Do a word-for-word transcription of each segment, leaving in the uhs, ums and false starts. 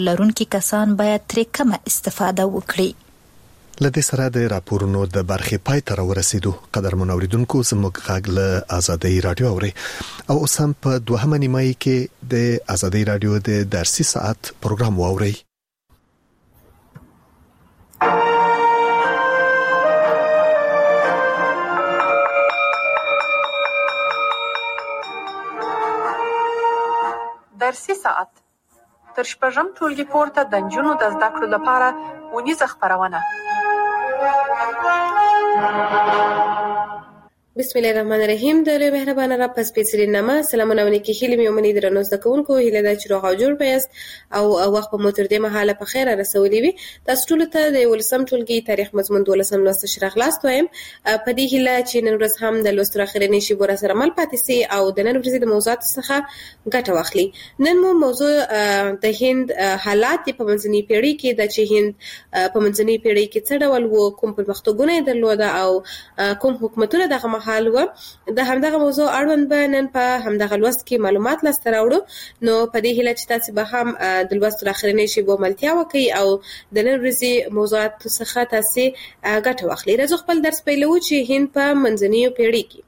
لرونکي کسان باید ترې کمه استفاده وکړي. لدې سره د راپورونو د برخې پای ته ورسېدو. قدرمن اوریدونکو زموږ غږ له آزادۍ رادیو اوري او اوس هم په دوهمه نیمایي کې د آزادۍ رادیو د درسي ساعت پروګرام واوري. درسي ساعت تر شپږم ټولګي پورته د نجونو د زده کړو لپاره ونیزه خپرونه. بسم الله الرحمن الرحیم. د لوی مهربانه رب په سپېڅلي نامه سلامونه ونکي هیلې مې ومني درنو زده کوونکو هیله ده چې روغ او جوړ پیاست او وخت په مو تر دې مهاله په خیر رسولي وي. تاسو ټولو ته د یولسم ټولګي تاریخ مضمون دولسم لوست شراغلاست وایم. په دې هیله چې نن ورځ هم د لوست اخرنی شی بور سره مل پاتې سي او د نن ورځې د موضوعات څخه ګټه واخلي. نن مو موضوع د هند حالات په منځنۍ پیړۍ کې د چې هند په منځنۍ پیړۍ کې څه ډول وو، کوم پرمختګونه یې درلوده او کوم حکومتونه دغه حال و. د همدغه موضوع اړوند به نن په همدغه لوست کې معلومات لاسته راوړو. نو په دې هیله چې تاسو به هم د لوست اخرنی شی به ملتیا وکړي او د نن ورځې موضوعات څخه تاسو ګټه واخلئ. راځو خپل درس پیلو چې هند په منځنۍ پیړۍ کې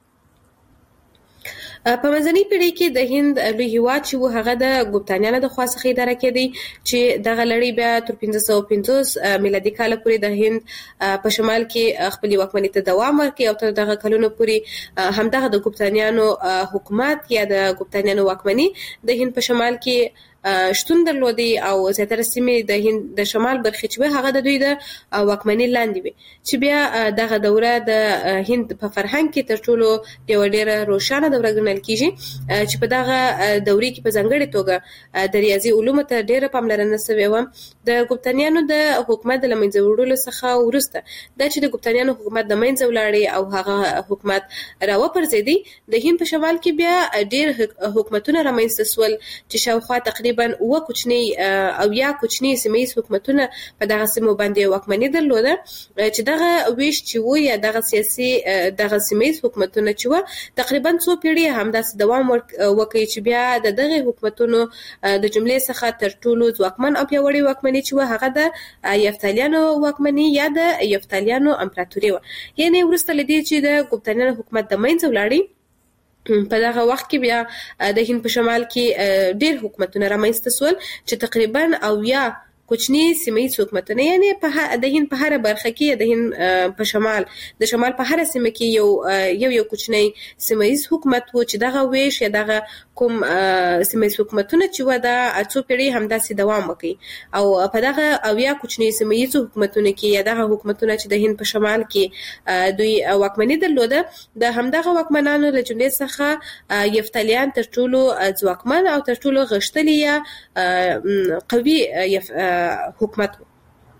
په منځنۍ پیړۍ کې د هند لوی هیواد چې و هغه د ګوپتانیانو د خوا څخه اداره کېدی چې دغه لړۍ بیا تر پنځه سوه پنځوس میلادي کال پورې د هند په شمال کې خپل واکمنۍ ته دوام ورکړي او تر دغه کلونو پورې همدغه د ګوپتانیانو حکومت یا د ګوپتانیانو واکمنۍ د هند په شمال کې شتون درلودي او زیاتره سیمې د هند د شمال برخې چې هغه د دوی د واکمنۍ لاندې وي، چې بیا دغه دوره د هند په فرهنګ کې تر ټولو یو ډېره روښانه دوره ګڼل کیږي چې په دغه دورې کې په ځانګړې توګه د ریاضي علومو ته ډېره پاملرنه شوې و. د ګوپتانیانو د حکومت د له منځه وړلو څخه وروسته دا چې د ګوپتانیانو حکومت د منځه ولاړی او هغه حکومت راوپرځېدی، د هند په شمال کې بیا ډېر حکومتونه رامنځته شول چې شاوخوا تقریبا اوه کوچني او یا کوچني سیمه‌ییز حکومتونه په دغه سیمو باندې واکمني درلوده، چې دغه ویش چې و یا دغه سیاسي دغه سیمه‌ییز حکومتونه چې و تقریبا څو پیړۍ همداسې دوام وکړي چې بیا د دغه حکومتونو د جملې څخه تر ټولو ځواکمن او پیاوړی واکمني چې و هغه د یفتالیانو واکمني یا د یفتالیانو امپراتوري و. یعنی وروسته لدې چې د ګوپتانیانو حکومت د منځه ولاړی په دغه وخت کې بیا د هند په شمال کې ډېر حکومتونه رامنځته شول چې تقریبا او یا کوچني سیمه‌ییز حکومتونه، یعنی په د هند په هر برخه کې د هند په شمال د شمال په هر سیمه کې یو یو یو کوچنی سیمه‌ییز حکومت و چې دغه ویش یا دغه کوم سیمه‌ییز حکومتونه چې و د څو پیړۍ همداسې دوام وکړي او په دغه او یا کوچني سیمه‌ییز حکومتونه کې یا دغه حکومتونه چې د هند په شمال کې دوی واکمني درلوده، د همدغه واکمنانو له جملې څخه یفتالیان تر ټولو ځواکمن او تر ټولو غښتلي یا قوي حکومت و.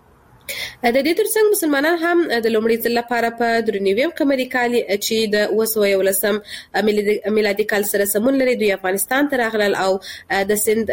د دې ترڅنګ مسلمانان هم د لومړي ځل لپاره په درنویم قمري کال چې د اوه سوه یولسم میلادي کال سره سمون لري دوی افغانستان ته راغلل او د سند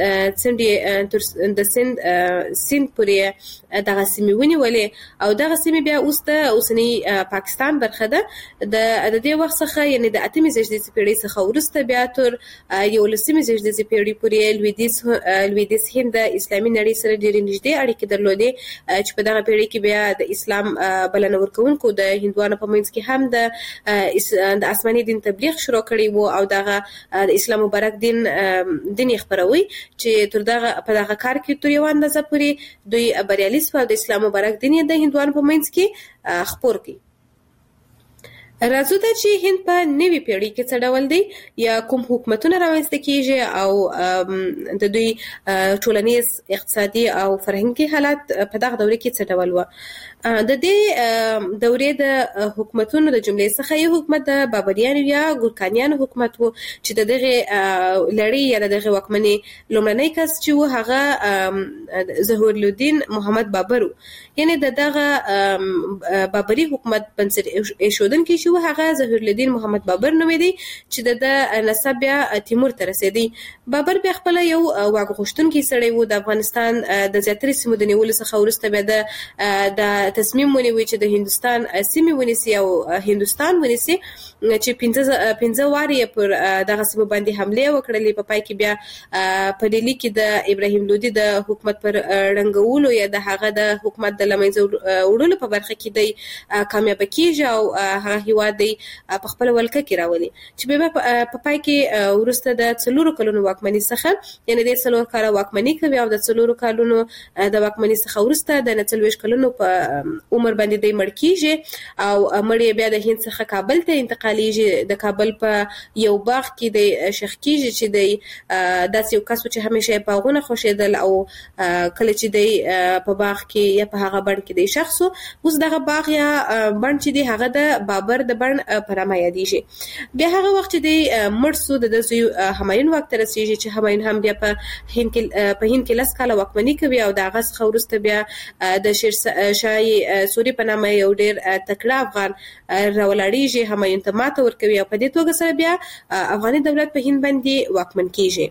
سند د سند سند پورې دغه سیمې ونیولې او دغه سیمې بیا اوس د اوسنی پاکستان برخه ده. د دې وخت څخه یعنی د اتمې زېږدیزې پیړۍ څخه وروسته بیا تر یولسمې زېږدیزې پیړۍ پورې لویدیځ لویدیځ هند د اسلامي نړۍ سره ډېرې نږدې اړیکې درلودې چې په دغه پیړۍ کې بیا د اسلام بلنه ورکوونکو د هندوانو په منځ کې هم د د آسماني دین تبلیغ شروع کړی وو او دغه د اسلام مبارک دین دین خبروي چې تر دغه په دغه کار کې تر یو اندازه پورې دوی بریالي شول د اسلام مبارک دین د هندوانو په منځ کې خپور کړي. راځو ته چې هند په نوي پیړۍ کې څه ډول دی یا کوم حکومتونه رامنځته کیږي او د دوی ټولنیز اقتصادي او فرهنګي حالات په دغه دوره کې څه ډول و. د دې دورې د حکومتونو د جملې څخه یو حکومت د بابریانو یا ګورکانیانو حکومت و چې د دغه لړۍ یا دغه واکمنۍ لومړنی کس چې و هغه ظهور الدین محمد بابر، یعنی دغه بابری حکومت بنسټ ایښودونکی چې و هغه ظهور الدین محمد بابر نومېدی چې د نسب بیا تیمور ته رسېدی. بابر بیا خپل یو واک غوښتونکی سړی و د افغانستان د زیاترې سیمو د نیولو څخه وروسته بیا د تصمیم ونیوي چې د هندوستان سیمې ونیسي او هندوستان ونیسي چې پنځه پنځه واري پر دغه سیمه باندې حمله وکړلې. په پای کې بیا په ډیلی کې د ابراهیم لودي د حکومت پر رنګولو یا د هغه د حکومت د لمنځه وړلو په برخه کې دی کامیاب کیږي او هغه هیواد دی په خپل ولکه کې راولي چې بیا په پای کې ورسته د څلورو کلونو واکمنۍ څخه یعنی د څلور کاله واکمنۍ کوي او د څلورو کلونو د واکمنۍ څخه ورسته د څلوېښت کلونو په عمر باندې دی مړ کیږي او مړ بیا د هند څخه کابل ته انتقالیږي. د کابل په یو باغ کې د شیخ کیږي چې د داسې یو کس چې همیشه باغونه خوښېدل او کله چې دی په باغ کې یا په هغه بڼ کې دی شخص اوس دغه باغ یا بڼ چې دی هغه د بابر د بڼ په نامه یادېږي. بیا هغه وخت چې دی مړ سو د زوی همایون واک ته رسېږي چې همایون هم بیا په هند کې په هند کې لس کاله واکمني کوي او د هغه څخه وروسته بیا د شیر شاه سوري په نامه یو ډېر تکړه افغان راولاړېږي، همایون ته ماته ورکوي او په دې توګه سره بیا افغاني دولت په هند باندې واکمن کیږي.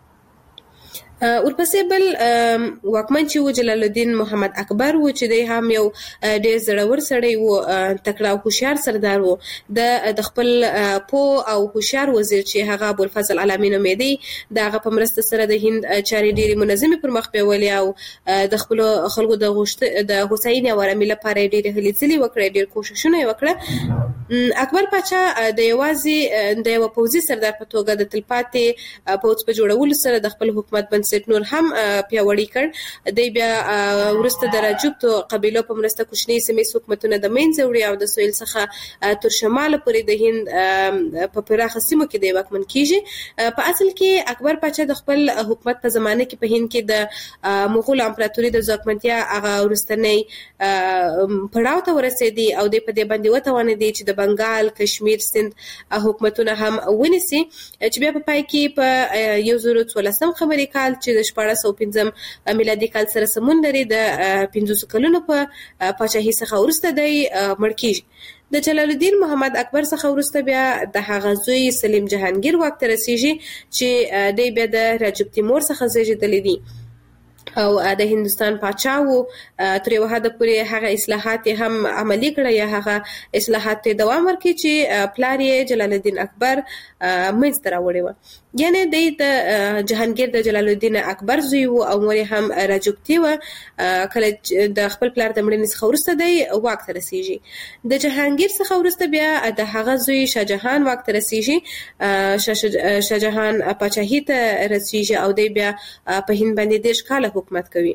ورپسې بل واکمن چې و جلال الدین محمد اکبر و چې دی هم یو ډېر زړور سړی و، تکړه او هوښیار سردار و. د خپل پو او هوښیار وزیر چې هغه ابوالفضل علامي نومېدی د هغه په مرسته سره د هند چارې ډېرې منظمې پر مخ بیولې او د خپلو خلکو د د هوساینې او ارامۍ لپاره یې ډېرې هلې ځلې وکړې، ډېر کوښښونه یې وکړه. اکبر پاچا د یوازې د یوه پوځي سردار په توګه د تلپاتې پوځ په جوړولو سره د خپل حکومت بنسټ نور هم پیاوړی کړ. دی بیا وروسته د راجپوتو قبیلو په مرسته کوچني سیمې حکومتونه د منځه وړي او د سویل څخه تر شماله پورې د هند په پراخه سیمو کې دی واکمن کیږي. په اصل کې اکبر پاچا د خپل حکومت په زمانه کې په هند کې د مغول امپراتوري د ځواکمنتیا هغه وروستنی پړاو ته ورسېدی او د په دې باندې وتوانېدی چې د بنګال، کشمیر، سند حکومتونه هم ونیسي چې بیا په پای کې په یو زر څوارلسم قمري کال چې د شپاړس سوه پنځم میلادي کال سره سمون لري د پنځوسو کلونو په پاچاهۍ څخه وروسته دی مړ کیږي. د جلال الدین محمد اکبر څخه وروسته بیا د هغه زوی سلیم جهانګیر واک ته رسیږي چې دی بیا د راجب تیمور څخه زیږېدلی دی او د هندوستان پاچا و. تر یو حده پورې هغه اصلاحات هم عملي کړه یا هغه اصلاحات ته دوام ورکړي چې پلار یې جلال الدین اکبر منځته راوړی و. یعنی دی د جهانګیر د جلال الدین اکبر زوی و او مور یې هم راجپوتي وه. کله د خپل پلار د مړینې څخه وروسته دی واک ته رسیږي. د جهانګیر څخه وروسته بیا د هغه زوی شاهجهان واک ته رسیږي، شاهجهان پاچاهۍ ته رسیږي او دی بیا په هند باندې دېرش کاله حکومت کوي.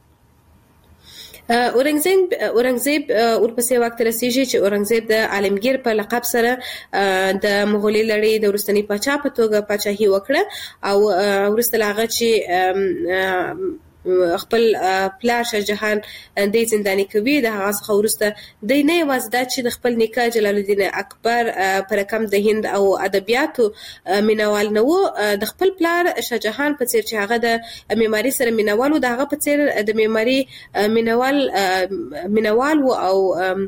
اورنګزیب اورنګزیب ورپسې واک ته رسیږي چې اورنګزیب د عالمگیر په لقب سره د مغولي لړۍ د وروستني پاچا په توګه پاچاهي وکړه او وروسته له هغه چې خپل پلار شاهجهان دی زنداني کوي د هغه څخه وروسته دی نه یوازې دا چې د خپل نیکه جلال الدین اکبر په رقم د هند او ادبیاتو مینوال نه و، د خپل پلار شاهجهان په څیر چې هغه د معماري سره مینوال و د هغه په څیر د معماري مینوال مینوال و او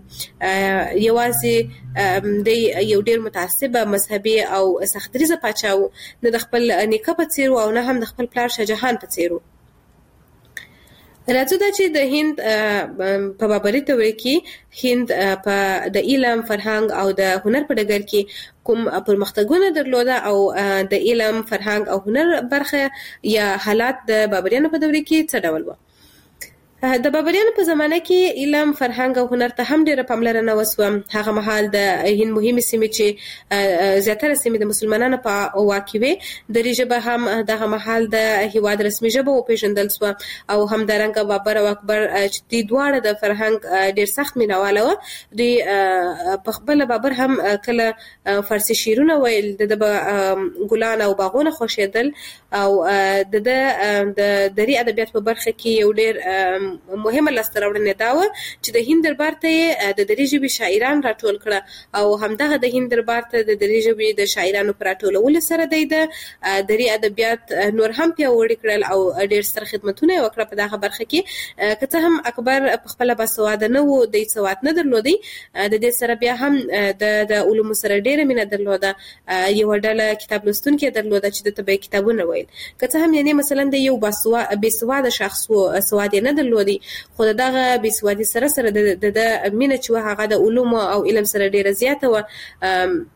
یوازې دی یو ډیر متعصبه مذهبي او سختدریزه پاچا و، نه د خپل نیکه په څیر و او نه هم د خپل پلار شاهجهان په څیر و. راځو دا چې د هند په بابري دورې کې هند په د علم، فرهنګ او د هنر په ډګر کې کوم پرمختګونه درلوده او د علم، فرهنګ او هنر برخه یا حالات د بابریانو په دورې کې څه ډول و. د بابریانو په زمانه کې علم، فرهنګ او هنر ته هم ډیره پاملرنه وسوه. هغه مهال د هند مهمې سیمې چې زیاتره سیمې د مسلمانانو په واک کې وې، دري ژبه هم دغه مهال د هیواد رسمي ژبه وپېژندل سوه او همدارنګه بابر او اکبر چې دوی دواړه د فرهنګ ډیر سخت مینواله وه. دوی په خپله بابر هم کله فارسي شعرونه ویل، د به ګلان او باغونه خوښېدل او د د دري ادبیات په برخه کې یو ډیر مهمه لاسته راوړنه دا وه چې د هند دربار ته د دري ژبې شاعران راټول کړه او همدغه د هند دربار ته د دري ژبې د شاعرانو په راټولولو سره دی د دري ادبیات نور هم پیاوړي کړل او ډېر ستر خدمتونه یې وکړه په دغه برخه کې. که څه هم اکبر په خپله باسواده نه و، دی سواد نه درلودی، د دې سره بیا هم د علومو سره ډېره مینه درلوده. یوه ډله کتاب لوستونکي درلوده چې د ته به یې کتابونه ویل. که څه هم یعنې مثلا د یو بېسواده شخص و، سواد یې نه درلودی، خو دغه بېسوادي سره سره د مینه چې وه هغه د علومو او علم سره ډېره زیاته وه.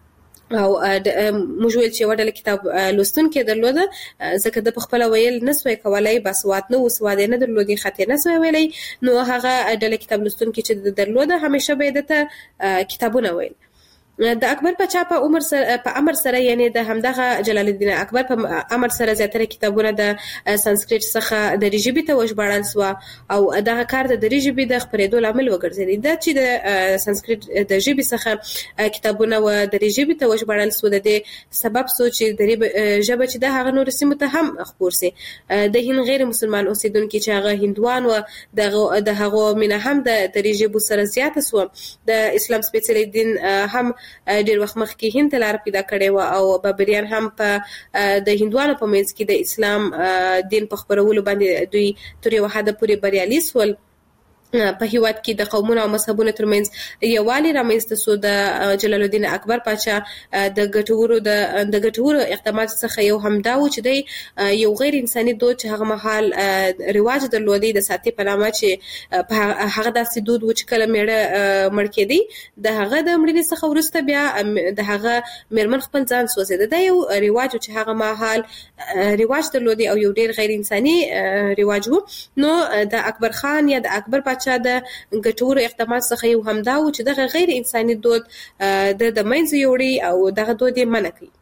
او موږ ویل چې وړل کتاب لوستونکي درلوده ځکه د خپل ویل نسوي کولای بس وات نو وسواده نه درلودي خاطر نسوي ویلي نو هغه د کتاب لوستونکي چې درلوده همیشه به د کتابونه ویل. د اکبر پاچا په عمر سره په امر سره یعنی د همدغه جلال الدین اکبر په امر سره زیاتره کتابونه د سانسکریت څخه د ریجبي ته وژباړل سو او دغه کار د ریجبي د خبرېدو لامل وګرځیدي د چې د سانسکریت د ژبې څخه کتابونه و د ریجبي ته وژباړل سو د سبب سو چې د ژبه چې د هغه نور سیمه ته هم خبر سي د هند غیر مسلمان اوسیدونکو چې هغه هندوان و د د هغه مینه هم د ریجبو سره زیات سو د اسلام سپیڅلی دین هم ډیر وخت مخکې هند ته لار پیدا کړې و او بابریان هم په د هندوانو په منځ کې د اسلام دین په خبرولو باندې دوی تر یو حد پورې بریالي سول. په هیواد کې د قومونو او مذهبونو ترمنځ یووالی رامنځته سو د جلال الدین اکبر پاچا د ګټورو د د ګټورو اقدامات څخه یو هم دا و چې د یو غیر انساني دود چې هغه مهال رواج درلودي د ساتي په نامه چې په هغه داسې دود و چې کله میړه مړ کېدی د هغه د مړینې څخه وروسته بیا د هغه میرمن خپل ځان سوځیده د یو رواج چې هغه مهال رواج درلودي او یو ډیر غیر انساني رواج و. نو د اکبر خان یا د اکبر پاچا د ګټورو اقدامات څخه یو هم دا و چې دغه غیر انساني دود د د منځ یوړي او دغه دود یې منع کړي.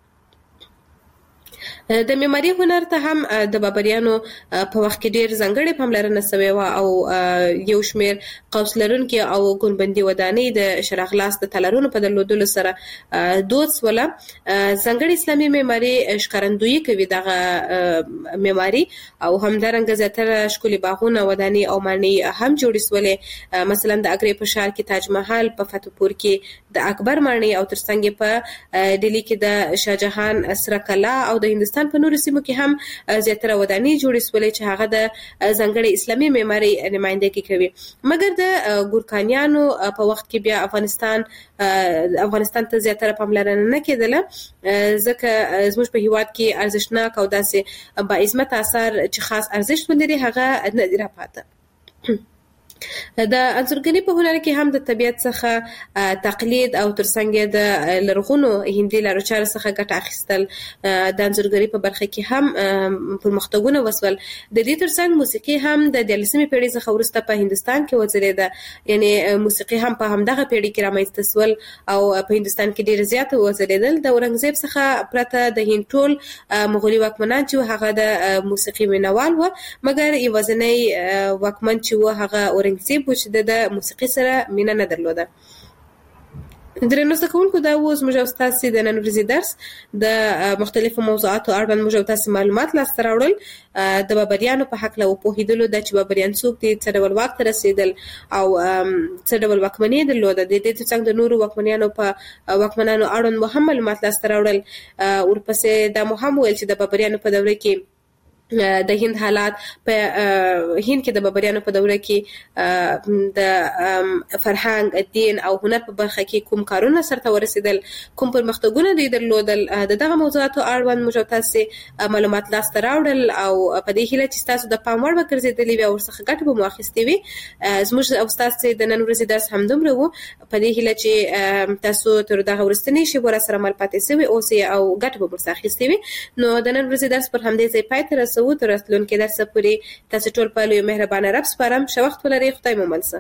د معماري هنر ته هم د بابریانو په وخت کې ډیر ځانګړي پاملرنه شوې و او یو شمیر قوس لرونکي او ګنبندي ودانۍ د شرغلاس د تلرونو په درلودلو سره دود سوله. ځانګړي اسلامي معماري ښکارندویي کوي دغه معماري او همدارنګه زیاتره ښکلي باغونه ودانۍ او ماڼۍ هم جوړې سولې. مثلا د اګرې په ښار کې تاج محل، په فتح پور کې د اکبر ماڼۍ او ترڅنګ په ډیلی کې د شاهجهان سره کلا او د هندستان په نورو سیمو کې هم زیاتره ودانۍ جوړې سولې چې هغه د ځانګړي اسلامي معماري نمائندګي کوي. مګر د ګورکانیانو په وخت کې بیا افغانستان افغانستان ته زیاتره پاملرنه نه کېدله ځکه زموږ په هیواد کې ارزښتناک او داسې با عظمت اثار چې خاص ارزښت ولري هغه نه دی راپاته. د انځورګرۍ په هنر کې هم د طبیعت څخه تقلید او ترڅنګ د لرغونو هندي لارچارو څخه ګټه اخیستل د انځورګرۍ په برخه کې هم پرمختګونه وسول. د دې ترڅنګ موسیقي هم د دیارلسمې پیړۍ څخه وروسته په هندستان کې وځلېده، یعنی موسیقي هم په همدغه پیړۍ کې رامنځته سول او په هندستان کې ډېر زیات وځلېدل. د اورنګزیب څخه پرته د هند ټول مغولي واکمنان چې هغه د موسیقي مینوال و، مګر یوازینی واکمن چې و هغه اورنګزیب و چې د موسیقي سره مینه نه درلوده. درنو زده کوونکو، دا و زموږ او ستاسې د نن ورځې درس د مختلفو موضوعاتو اړوند موږ او تاسې معلومات لاسته راوړل. د بابریانو په هکله وپوهېدلو ده چې بابریان څوک دي، څه ډول واک ته رسېدل او څه ډول واکمني یې درلوده. د دې ترڅنګ د نورو واکمنیانو په واکمنانو اړوند مو هم معلومات لاسته راوړل. ورپسې دا مو هم ویل چې د بابریانو په دوره کې د هند حالات په هند کې د بابریانو په دوره کې د فرهنګ، دین او هنر په برخه کې کوم کارونه سرته ورسېدل، کوم پرمختګونه دوی درلودل. د دغه موضوعاتو اړوند موږ تاسې معلومات لاسته راوړل او په دې هیله چې تاسو د پام وړ وګرځېدلې وي او ورڅخه ګټه به مو اخیستې وي. زموږ او ستاسې د نن ورځې درس همدومره و. په دې هیله چې تاسو تر دغه وروستنۍ شېبو راسره مل پاتې سوي اوسئ او ګټه به مو ورڅخه اخیستې وي. نو د نن ورځې درس پر همدې ځای پای ته رسوو. تر راتلونکي درسه پورې تاسو ټول په لوی مهربانه رب سپارم. ښه وخت ولرئ. خدای مو مل شه.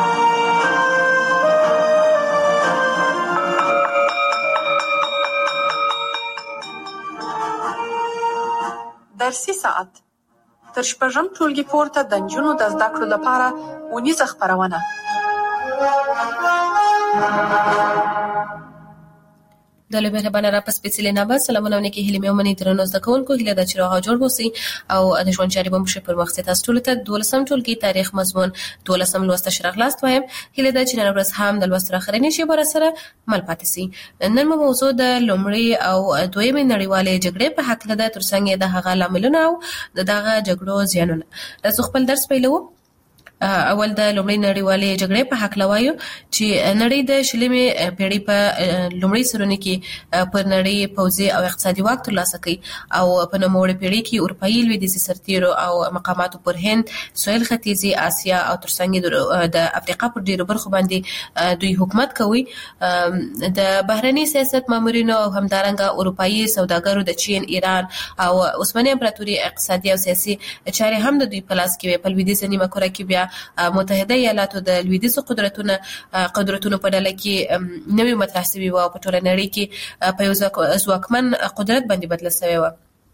درسي ساعت تر شپږم ټولګي پورته د نجونو د زده کړو لپاره ونیزه خپرونه. د لوی مهربانه را په سپېڅلې نامه سلامونه او نیکې هیلې مې ومنئ. درنو زده کوونکو، هیله ده چې روغ او جوړ اوسئ او د ژوند چارې به مو ښې پر مخ ځي. تاسو ټولو ته دولسم ټولګي تاریخ مضمون دولسم لوست شرغلاست وایم. هیله ده چې نن ورځ هم د لوست اخرنۍ شېبه راسره مل پاتې سي. نن مو موضوع د لومړۍ او دویمې نړیوالې جګړې په هکله ده، ترڅنګ یې د هغه لاملونه او د دغه جګړو زیانونه. تاسو خپل درس پیلوو. اول د لومړی نړیوالې جګړې په حق لوایو چې نړۍ د شلمې پیړۍ په لومړی سرونه کې پر نړۍ پوځي او اقتصادي واک ترلاسه کړ او په نوموړې پیړۍ کې اروپایي لویدیځي سرتیرو او مقاماتو پر هند، سویل ختیځي اسیا او ترڅنګ د افریقا پر ډیرو برخو باندې دوی حکومت کوي. د بهرني سیاست مامورینو او همدارنګه اروپایي سوداګرو د چین، ایران او عثماني امپراتوري اقتصادي او سیاسي چارې هم د دوی په لاس کې وي. په لویدیځه نیمه کره کې بیا متحده ایالاتو د لویدیځو قدرتونو قدرتونو په ډله کې نوې مطرح شوې و او په ټوله نړۍ کې په یو ځواکمن قدرت باندې بدله شوې و.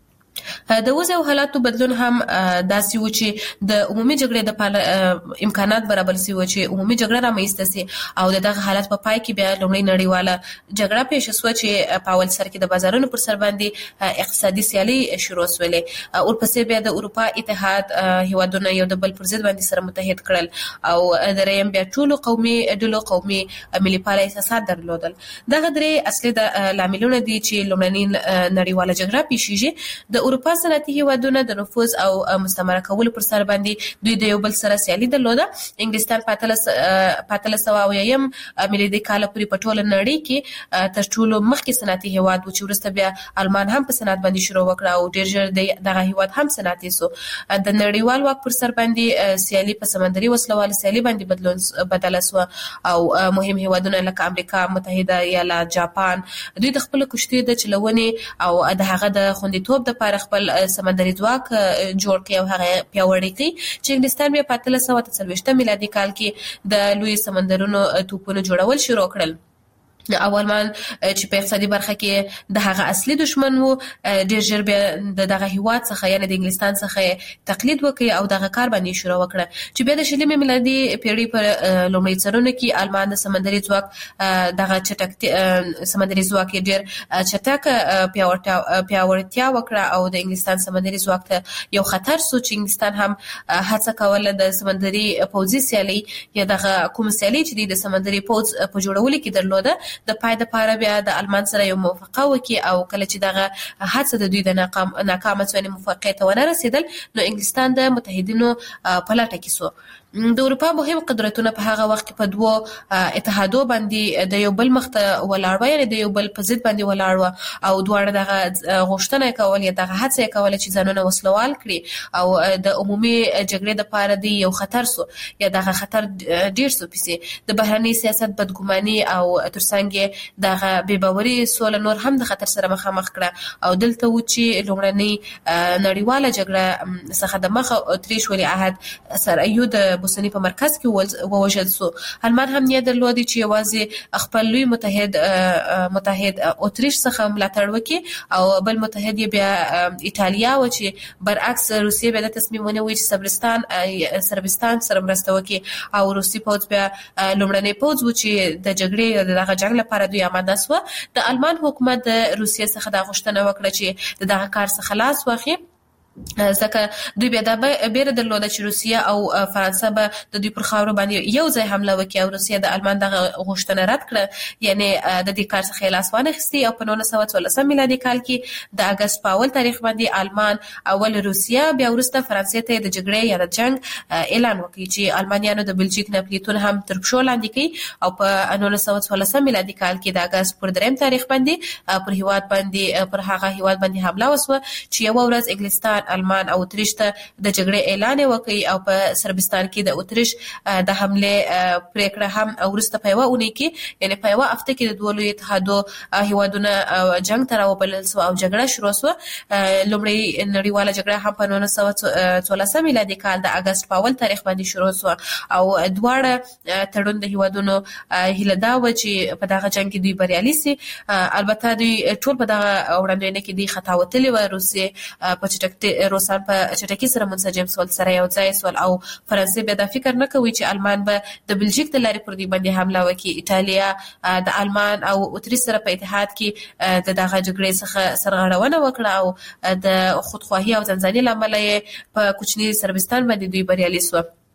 د وضع او حالاتو بدلون هم داسې و چې د عمومي جګړې د امکانات برابر شي و چې عمومي جګړه رامنځته شي او دغه حالت په پای کې بیا لومړی نړیواله جګړه پیښ شوه چې په اول سر کې د بازارونو پر سر باندې اقتصادي سیالي شروع شولې. ورپسې بیا د اروپا اتحاد هیوادونه یو د بل پر ضد باندې سره متحد کړل او دریم بیا ټولو قومي ډلو قومي ملي پال احساسات درلودل. دغه درې اصلي د لاملونه دي چې لومړنۍ نړیواله جګړه پیښیږي. د اروپا صنعتي هیوادونه د نفوذ او مستعمره کولو پر سر باندې دوی د یو بل سره سیالي درلوده. انګلستان په اتلس سوه اویایم میلادي کال پورې په ټوله نړۍ کې تر ټولو مخکې صنعتي هیواد و چې وروسته بیا آلمان هم په صنعت باندې شروع وکړه او ډېر ژر دغه هیواد هم صنعتي سو. د نړیوال واک پر سر باندې سیالي په سمندري وسلوال سیالي باندې بدلون بدله سو او مهم هیوادونه لکه امریکا متحده ایالات، جاپان دوی د خپل کشتۍ د چلونې او د هغه د خوندیتوب د لپاره خپل سمندري ځواک جوړ کړي او هغه پیاوړی کړي چې انګلستان بیا په اتلس سوه اته څلوېښتم میلادي کال کې د لوی سمندرونو توپونو جوړول شروع کړل. اولمان چې په اقتصادي برخه کې د هغه اصلي دشمن وو ډېر ژر بیا دغه هیواد څخه یعنی د انګلستان څخه تقلید وکړي او دغه کار باندې شروع وکړه چې بیا د شلمې میلادي پیړۍ په لومړي څرونه کې آلمان د سمندري ځواک دغه چټک سمندري ځواک ډېر چټک پیاوړتیا وکړه او د انګلستان سمندري ځواک ته یو خطر سو چې انګلستان هم هڅه کوله د سمندري پوځي سیالي یا دغه کوم سیالي چې د سمندري پوځ په جوړولو کې درلوده د پای د پاره بیا د آلمان سره یو موافقه وکړي او کله چې دغه هڅه د دوی د ناکام ناکامه څونې موافقه ته ونه رسیدل نو انګلستان د متحدینو په لټه کې سو. د اروپا مهم قدرتونه په هغه وخت کې په دوو اتحادو باندې د یو بل مخ ته ولاړ و یعنی د یو بل په ضد باندې ولاړ و او دواړه دغه غوښتنه کول یا دغه هڅه کوله چې ځانونه وسلوال کړي او د عمومي جګړې د پاره دی یو خطر سو یا دغه خطر ډیر سو پسې د بهرني سیاست بدګماني او ترڅنګ دغه بې باوري سول نور هم د خطر سره مخامخ کړه او دلته و چې لومړنۍ نړیواله جګړه څخه د مخه اتریش ولی عهد سره یو د بوسنی په مرکز کې ووژل سو. آلمان هم نیت درلودي چې یوازې خپل لوی متحد متحد اتریش څخه ملاتړ وکړي او بل متحد بیا ایتالیا و چې برعکس روسیه به د تصمیم ونیوي چې صربستان صربستان سره مرسته وکړي او روسي پوځ بیا لومړنی پوځ و چې د جګړې دغه جنگ لپاره دوی آماده سو. د آلمان حکومت د روسیې څخه د غوښتنه وکړه چې دغه کار څخه خلاص واخلي ځکه دوی بیا د بیره درلوده چې روسیه او فرانسه به د دوی پر خاورو باندې یو ځای حمله وکړي او روسیه د آلمان دغه غوښتنه رد کړه یعنی د دې کار څخه لاس وانه اخیستی او په نولس سوه څوارلسم میلادي کال کې د اگست په اول تاریخ باندې آلمان اول روسیه بیا وروسته فرانسې ته د جګړې یا د جنگ اعلان وکړي چې آلمانیانو د بلژیک ناپلیتون هم تر پښو لاندې کړي او په نولس سوه څوارلسم میلادي کال کې د اگست پر دریم تاریخ باندې پر هیواد باندې پر هغه هیواد باندې حمله وسوه چې یو ورځ انګلستان آلمان او اتریش ته د جګړې اعلان وکړي او په صربستان کې د اتریش د حمله پریکړه هم ورسته په یو اونۍ کې یعنی په یو هفته کې د دوه لوی اتحادو هیوادونه جنگ تر وبلل سو او جګړه شروع سو. لومړی نړیواله جګړه هم په نولس سوه څوارلسم میلادي کال د اگست په اول تاریخ باندې شروع سو او دواړه تړون د هیوادونو هیله دا و چې په دغه جنگ کې دوی بریالي سي. البته دوی ټول په دغه وړاندوینه کې دی خطا وتلی و روسي په چټکتي روسان په چټکی سره منسجم سول سره یو ځای سول او فرانسې به د فکر نه کوي چې آلمان به د بلژیک د لارې پر دوی باندې حمله وکړي. ایتالیا د آلمان او اتریش سره په اتحاد کې د دغه جګړې څخه سرغړونه وکړه او د خودخواهي او ځنځاني لامل په کوچني صربستان باندې دوی بریالي سو.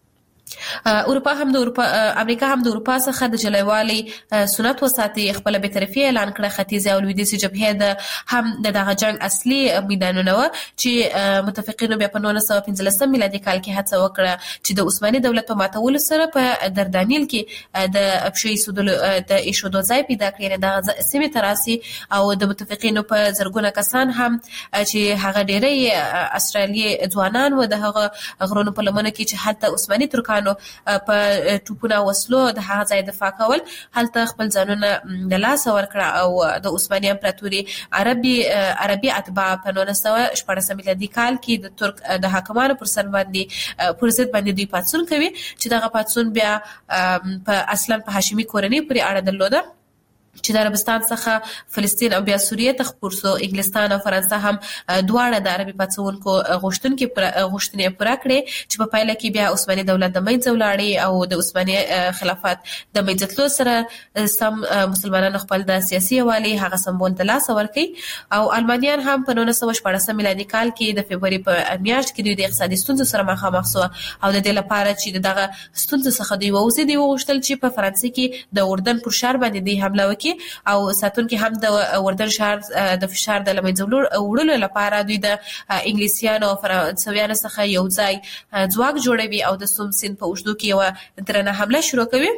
اروپا هم د اروپا امریکا هم د اروپا څخه د جلایوالي سنت وساتي، خپل بی‌طرفي اعلان کړه. ختیځ او لویدیځ جبهې د هم د دغه جنگ اصلي میدانونه و چې متفقینو بیا په نولس سوه پنځلسم میلادي کال کې هڅه وکړه چې د عثماني دولت په ماتولو سره په دردانیل کې د ابشي سودلو د ایشودو ځای پیدا کړی. د سیمې تراسي او د متفقینو په زرګونه کسان هم چې هغه ډېری استرالیي ځوانان و د هغه غرونو په لمنه کې چې حتی عثماني ترکانو په ټوپونه وسلو د هغه ځای دفاع کول، هلته خپل ځانونه د لاس ورکړه او د عثماني امپراتوري عربي عربي اتباع په نولس سوه شپاړسم میلادي کال کې د ترک د حاکمانو پر سر باندې پر ضد باندې دوی پاڅون کوي چې دغه پاڅون بیا په اصلا په هاشمي کورنۍ پورې اړه درلوده چې د عربستان څخه فلسطین او بیا سوریه ته خپور سو. انګلستان او فرانسه هم دواړه د عربي پاڅونکو غوښتنې غوښتنې پوره کړې چې په پایله کې بیا عثماني دولت د منځه ولاړې او د عثماني خلافت د منځه تلو سره سم مسلمانانو خپل د سیاسي یووالي هغه سمبول د لاسه ورکړي. او المانیان هم په نولس سوه شپاړسم میلادي کال کې د فبروري په میاشت کې دوی د اقتصادي ستونزو سره مخامخ سو او د دې لپاره چې دغه ستونزو څخه دوی ووځي، دوی وغوښتل چې په فرانسې کې د اردن پر شهر باندې دوی حمله وکړي او ساتونکي هم د اردن شهر د فشار د لمنځه وړلو لپاره دوی د انګلیسیانو او فرانسویانو څخه یو ځای ځواک جوړوي او د سوم سیند په اوږدو کې یوه درنه حمله شروع کوي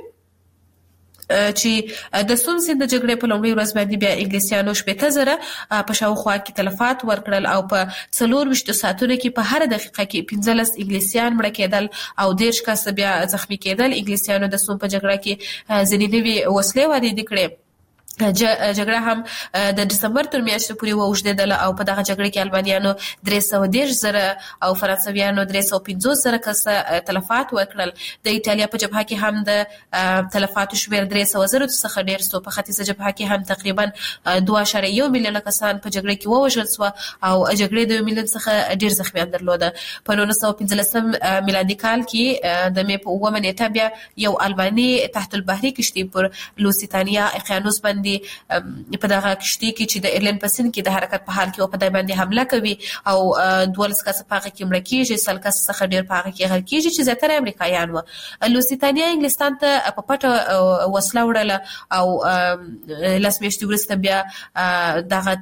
چې د سوم سیند د جګړې په لومړۍ ورځ باندې بیا انګلیسیانو شپېته زره په شاوخوا کې تلفات ورکړل او په څلور ویشتو ساعتونو کې په هره دقیقه کې پنځلس انګلیسیان مړه کېدل او دېرش کسه بیا زخمي کېدل. انګلیسیانو د سوم په جګړه کې ځینې نوې وسلې واردې کړې. جګړه هم د دسمبر تر میاشتې پورې واوږدېدله او په دغه جګړه کې المانیانو درې سوه دېرش زره او فرانسویانو درې سوه پنځوس زره کسه تلفات ورکړل. د ایټالیا په جبهه کې هم د تلفاتو شمېر درې سوه زرو څخه ډېر سو. په ختیځه جبهه کې هم تقریبا دوه اعشاریه یو میلیونه کسان په جګړه کې ووژل سوه او جګړې د یو میلیون څخه ډېر زخمیان درلوده. په نولس سوه پنځلسم میلادي کال کې د مې په اوومه نېټه بیا یو الباني تحت البحري کشتۍ پر لوسیتانیا اقیانوس باندې په دغه کشتۍ کې چې د ایرلند په سیند کې د حرکت په حال کې په دای باندې حمله کوي او دولس کسه په هغه کې مړه کېږي، سل کسه څخه ډېر په هغه کې غرق کېږي چې زیاتره امریکایان وو. لوسیتانیا انګلستان ته په پټه وسله وړله او لس میاشتې وروسته بیا دغه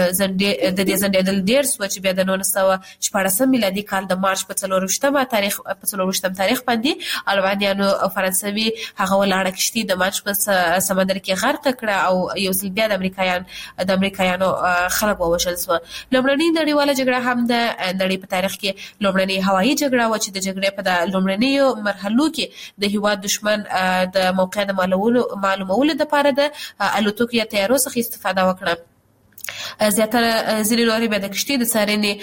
د دې ځنډېدل ډېر سوه چې بیا د نولس سوه شپاړسم میلادي کال د مارچ په څلور ویشتمه تاریخ په څلور ویشتم تاریخ باندې البانیانو او فرانسوي هغه ولاړه کشتۍ د مارچ په سمندر کې غرق کړه او یو ځل بیا د امریکایان د امریکایانو خلک ووژل سوه. لومړنۍ نړیواله جګړه هم د نړۍ په تاریخ کې لومړنۍ هوایي جګړه وه چې د جګړې په د لومړنیو مرحلو کې د هېواد دښمن د موقع د معلومولو دپاره د الوتکو یا طیارو څخه استفاده وکړه. زیاتره ځینې نورې بیا د کشتۍ د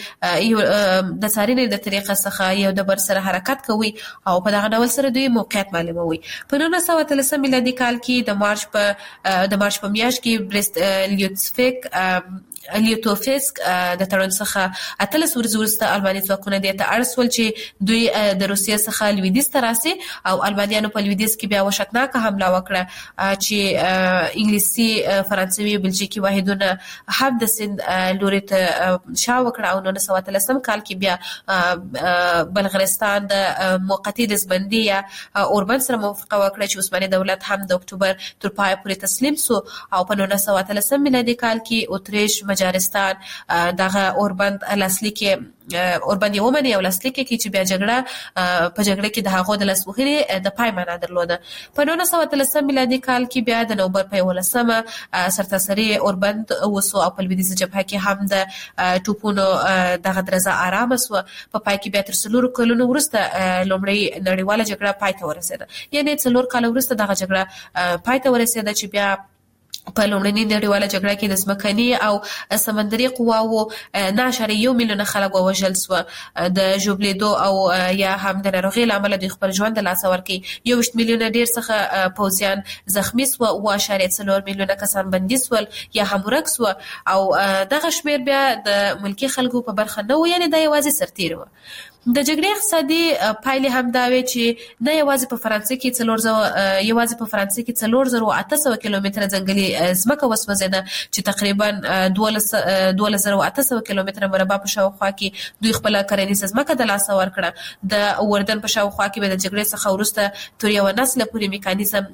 څارنې د څارنې د طریقه څخه یو د بر سره حرکت کوي او په دغه ډول سره دوی موقعیت معلوموي. په نولس سوه اتلسم میلادي کال کې د مارچ په د مارچ په میاشت کې بریست لیوتسفیک لیوتوفسک د تړون څخه اتلس ورځې وروسته الباني ځواکونه دې ته اړ سول چې دوی د روسیې څخه لویدیځ ته راسي او البانیانو په لویدیځ کې بیا وحشتناکه حمله وکړه چې انګلیسي فرانسوي بلجیکي واحدونه هم د سیند لوري ته شا وکړه او نولس سوه اتلسم کال کې بیا بلغارستان د موقتي دزبندي یا اوربند سره موافقه وکړه چې عثماني دولت هم د اکتوبر تر پای پورې تسلیم سو او په نولس سوه اتلسم میلادي کال کې اتریش مجارستان دغه اوربند لاسلیک اوربند یې ومني او لاسلیک کې چې بیا جګړه په جګړه کې د هغو د لاسوهنې د پای معنا درلوده. په نولس سوه اتلسم میلادي کال کې بیا د نومبر په یولسمه سرتاسري اوربند وسو او په لویدیځه جبهه کې هم د ټوپونو دغه درزه آرامه سوه. په پای کې بیا تر څلورو کلونو وروسته لومړۍ نړیواله جګړه پای ته ورسېده، یعنې څلور کاله وروسته دغه جګړه پای ته ورسېده چې بیا په لومړنۍ نړیواله جګړه کې د ځمکني او سمندري قواوو نه اعشاریه یو میلیونه خلک ووژل سوه. د ژوبلېدو او یا هم د ناروغۍ له امله دوی خپل ژوند د لاسه ورکړي. یو ویشت میلیونه ډېر څخه پوځیان زخمي سوه، اوه اعشاریه څلور میلیونه کسان بندي سول یا هم ورک سوه او دغه شمېر بیا د ملکي خلکو په برخه نه و، یعنې دا یوازې سرتېري وه. د جګړې اقتصادي پایلې هم دا وي چې نه یوازې په فرانسې کې څلور زره یوازې په فرانسې کې څلور زره اته سوه کیلومتره ځنګلي ځمکه وسوځېده چې تقریبا دولس زره اته سوه کیلومتره مربع په شاوخوا کې دوی خپل کرنیزه ځمکه د لاسه ورکړه. د اردن په شاوخوا کې به د جګړې څخه وروسته تر یو نسل پورې میکانیزم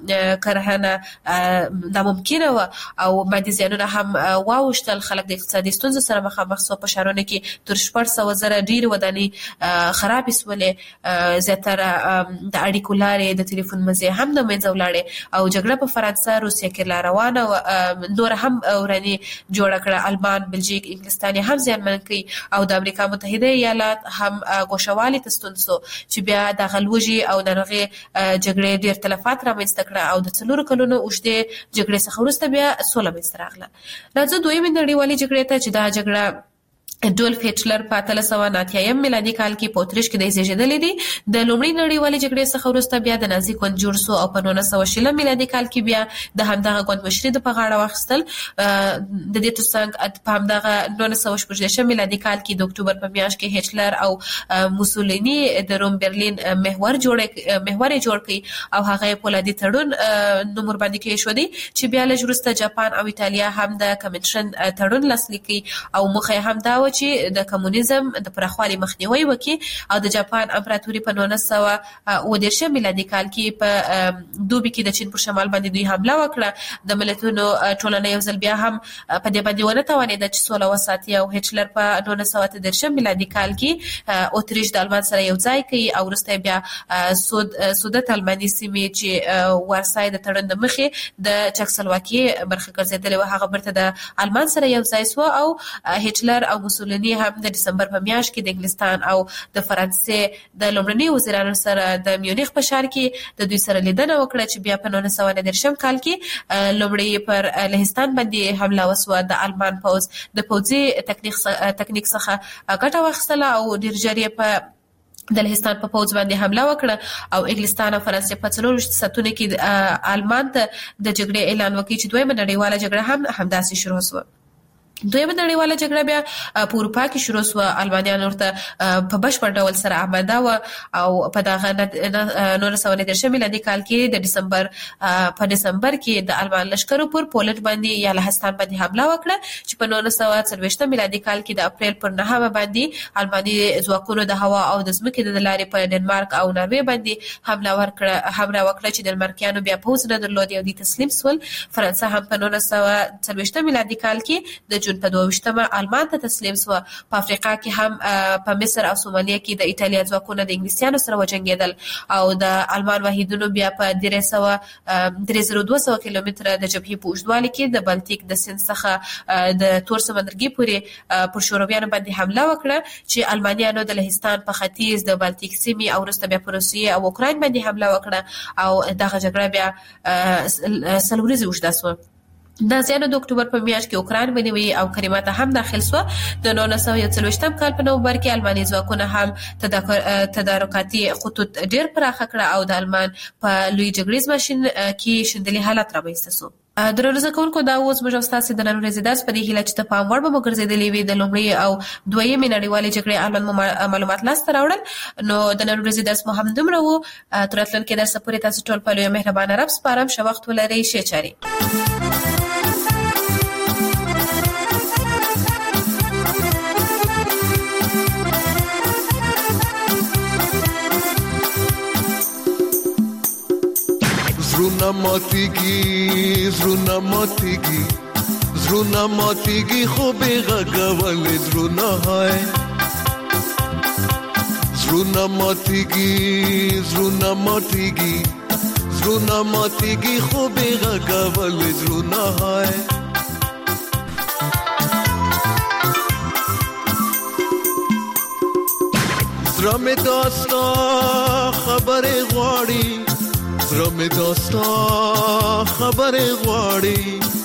کرهنه ناممکنه و او مادي زیانونه هم واوښتل. خلک د اقتصادي ستونزو سره مخامخ شو. په ښارونو کې تر شپږ سوه زره ډېرې ودانۍ خرابې شولې. زیاتره د اړیکو لارې د تلیفون مزې هم د منځه ولاړې او جګړه په فرانسه روسیه کې لا روانه وه. نور هم وراني جوړه کړه. المان، بلژیک، انګلستان هم زیانمن کړي او د امریکا متحده ایالات هم ګوښوالي ته ستون شو چې بیا د غلوجي او ناروغي جګړې ډېر تلفات رامنځته کړه او د څلورو کلونو اوږدې جګړې څخه وروسته بیا سوله منځته راغله. راځو دویمې نړیوالې جګړې ته چې دا جګړه ډولف هټلر په اتلس سوه نهه اتیایم میلادي کال کې په اتریش کې د زیږېدلی دی. د لومړۍ نړیوالې جګړې څخه وروسته بیا د نازي ګوند جوړ شو او په نولس سوه شلم میلادي کال کې بیا د همدغه ګوند مشري د په غاړه واخیستل. د دې ترڅنګ په همدغه نولس سوه شپږ دېرشم میلادي کال کې د اکتوبر په میاشت کې هټلر او موسولیني د روم برلین محور جوړ محور جوړ کړ او هغه پولادي تړون نوم ورباندې کېښودی چې بیا لږ وروسته جاپان او ایټالیا هم د کمنټرن تړون لاسلیک کړ او موخه هم دا چې د کمونیزم د پراخوالي مخنیوي وکړي او د جاپان امپراتوري په نولس سوه اووه دېرشم میلادي کال کې په دوبي کې د چین پر شمال باندې دوی حمله وکړه. د ملتونو ټولنه یو ځل بیا هم په دې باندې ونه توانېده چې سوله وساتي او هټلر په نولس سوه اته دېرشم میلادي کال کې اتریش د المان سره یو ځای کړي او وروسته بیا سود سودت الماني سیمې چې وارسای د تړون د مخې د چکسلواکي برخه ګرځېدلې وه هغه بیرته د المان سره یو ځای شوه او هټلر او موسولیني هم د دسمبر په میاشت کې د انګلستان او د فرانسې د لومړني وزیرانو سره د میونخ په ښار کې د دوی سره لیدنه وکړه چې بیا په نولس سوه نهه دېرشم کال کې لومړی پر لهستان باندې حمله وسوه. د المان پوځ د پوځي تکنیک تکنیک څخه ګټه واخیستله او ډېر ژر یې په د لهستان په پوځ باندې حمله وکړه او انګلستان او فرانسې په څلورو ساعتونو کې المان ته د جګړې اعلان وکړ چې دویمه نړیواله جګړه هم همداسې شروع شوه. دویمه نړیواله جګړه بیا په اروپا کې شروع شوه. المانیان ورته په بشپړ ډول سره آماده وه او په دغه نولس سوه نهه دېرشم میلادي کال کې د ډسمبر په ډسمبر کې د المان لښکرو پر پولنډ باندې یا لهستان باندې حمله وکړه چې په نولس سوه څلوېښتم میلادي کال کې د اپریل پر نهمه باندې الماني ځواکونو د هوا او د ځمکې د لارې په ډنمارک او ناروې باندې حمله وکړه حمله وکړه چې ډنمارکیانو بیا پوځ نه درلود او دوی تسلیم شول. فرانسه هم په نولس سوه څلوېښتم میلادي کال کې د جون په دوه ویشتمه المان ته تسلیم شوه. په افریقا کې هم په مصر او سومالیه کې د ایټالیا ځواکونه د انګلیسیانو سره وجنګېدل او د المان واحدونو بیا په درې سوه درې زره دوه سوه کیلومتره د جبهې په اوږدوالي کې د بالتیک د سیند څخه د تور سمندرګي پورې پر شورویانو باندې حمله وکړه چې المانیانو د لهستان په ختیځ د بالتیک سیمې او وروسته بیا په روسیې او اوکراین باندې حمله وکړه او دغه جګړه بیا څلور ورځې اوږده شوه. نازیانو د اکتوبر په میاشت کې اوکراین ونیوي او کریمیا ته هم داخل شو. د نولس سوه یو څلوېښتم کال په نومبر کې الماني ځواکونه هم تدارکاتي خطوط ډېر پراخه کړه او د المان په لوی جګړیز ماشین کې شندلي حالت رامنځته شو. درنو زده کوونکو دا اوس موږ ستاسو د نن ورځې درس په دې هیله چې ته پام وړ به مو ګرځېدلې وي د لومړۍ او دویمې نړیوالې جګړې اړوند معلومات لاسته راوړل. نو د نن ورځې درس مو هم دومره و. تر راتلونکي درس پورې تاسو ټول په لوی مهربانه رب سپارم. ښه وخت ولرئ. ښې چارې. زړونه ماتېږي زړونه ماتېږي زړونه ماتېږي خو بې غږه ولې زړونه هاي زړونه ماتېږي زړونه ماتېږي زړونه ماتېږي خو بې غږه ولې زړونه هاي زړه مې داستا خبرې غواړي زړه مې داستا خبرې غواړي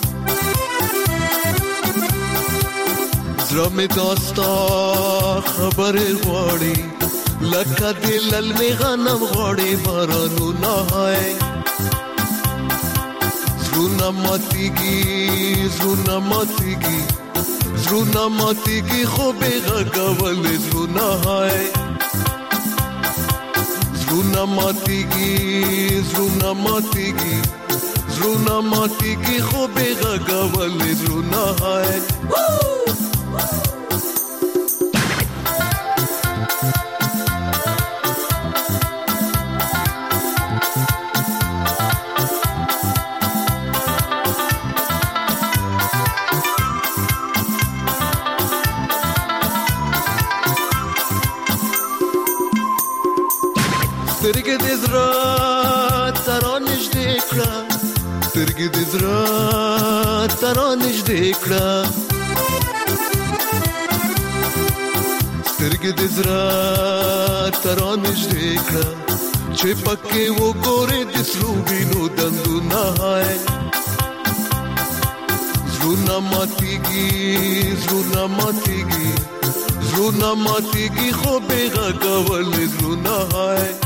زړه مې داستا خبرې غواړي لکه د للمې غنم غواړي بارانونه هاي زړونه ماتېږي زړونه ماتېږي زړونه ماتېږي خو بې غږه ولې زړونه هاي زړونه ماتېږي زړونه ماتېږي زړونه ماتېږي خو بې غږه ولې زړونه هاي سترګې دې زړه تر نږدې کړه سترګې دې زړه تر نږدې کړه سترګې دې زړه تر نږدې کړه چې پکې وګورې د سرو وینو دندونه هاي زړونه ماتېږي زړونه ماتېږي زړونه ماتېږي خو بې غږه ولې زړونه هاي